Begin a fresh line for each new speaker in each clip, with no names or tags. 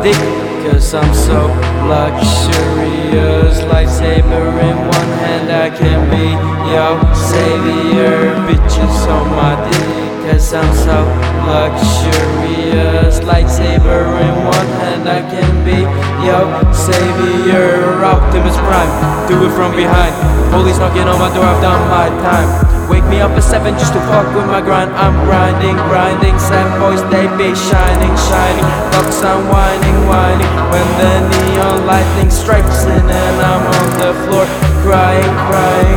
dick, cause I'm so luxurious. Lightsaber in one hand, I can be your savior. Bitches on my dick, cause I'm so luxurious. Lightsaber in one hand, I can be your savior. Optimus Prime, do it from behind. Police knocking on my door, I've done my time. Wake me up at 7 just to fuck with my grind. I'm grinding, grinding. Sad boys, they be shining, shining. Clocks, I'm whining, whining. When the neon lightning strikes in and I'm on the floor crying, crying.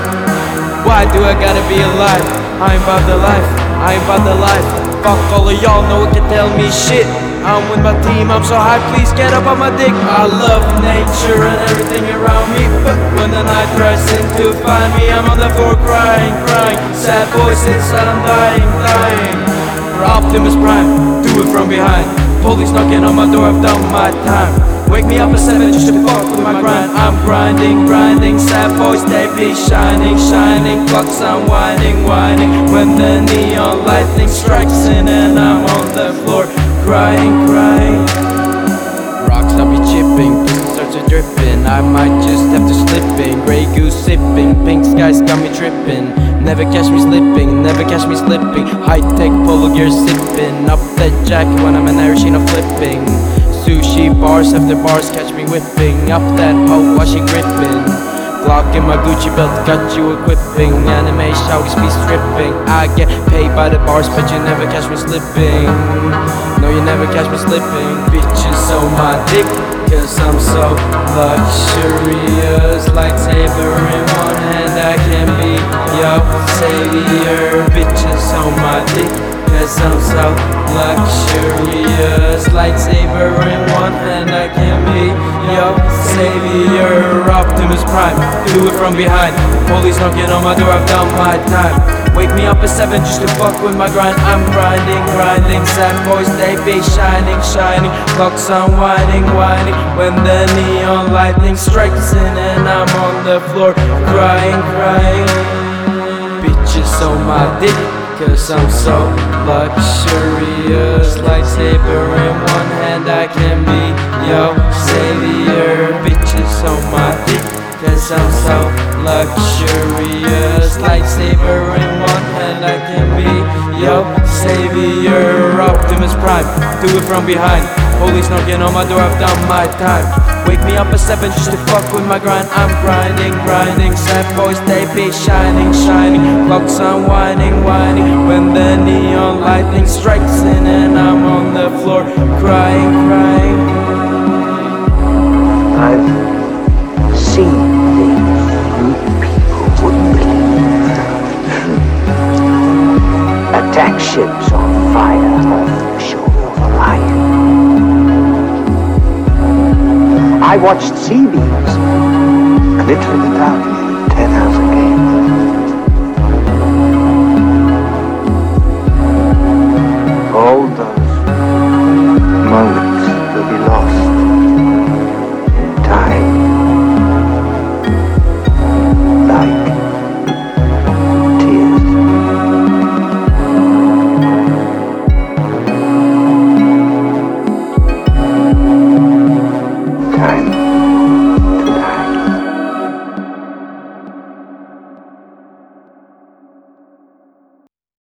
Why do I gotta be alive? I ain't about the life, I ain't about the life. Fuck all of y'all, no one can tell me shit. I'm with my team, I'm so high, please get up on my dick. I love nature and everything around me, but when the night tries in to find me, I'm on the floor crying, crying. Sad voice inside, I'm dying, dying. Optimus Prime, do it from behind. Police knocking on my door, I've done my time. Wake me up at 7 just to fuck with my grind. I'm grinding, grinding. Sad boys, they be shining, shining. Clocks, I'm whining, whining. When the neon lightning strikes in and I'm on the floor crying, crying. Rocks I'll be chipping, pussy starts a dripping. I might just have to slip in. Grey goose sipping, pink skies got me tripping. Never catch me slipping, never catch me slipping. High-tech polo gear sipping. Up that jacket when I'm in Arizona flipping. Sushi bars after bars catch me whipping. Up that hoe while she gripping. Glock in my Gucci belt, got you equipping. Anime shouties be stripping. I get paid by the bars, but you never catch me slipping. No, you never catch me slipping. Bitches on my dick, cause I'm so luxurious. Lightsaber in one hand, I can be your savior. Bitches on my dick, cause I'm so luxurious. Lightsaber in one hand, I can be your savior. Optimus Prime, do it from behind. Police knocking on my door, I've done my time. Wake me up at 7 just to fuck with my grind. I'm grinding, grinding. Sad boys, they be shining, shining. Clocks, I'm whining, whining. When the neon lightning strikes in and I'm on the floor crying, crying. Bitches on my dick, cause I'm so luxurious. Lightsaber in one hand, I can be your savior. Bitches on my dick, cause I'm so luxurious. Lightsaber in one hand, I can be your savior. Optimus Prime, do it from behind. Police knocking on my door, I've done my time. Wake me up at 7 just to fuck with my grind. I'm grinding, grinding. Sad boys, they be shining, shining. Clocks, I'm whining, whining. When the neon lightning strikes in and I'm on the floor crying, crying.
I've seen things you people wouldn't believe. Attack ships on fire off the shore of Orion. I watched sea beams glitter in the dark.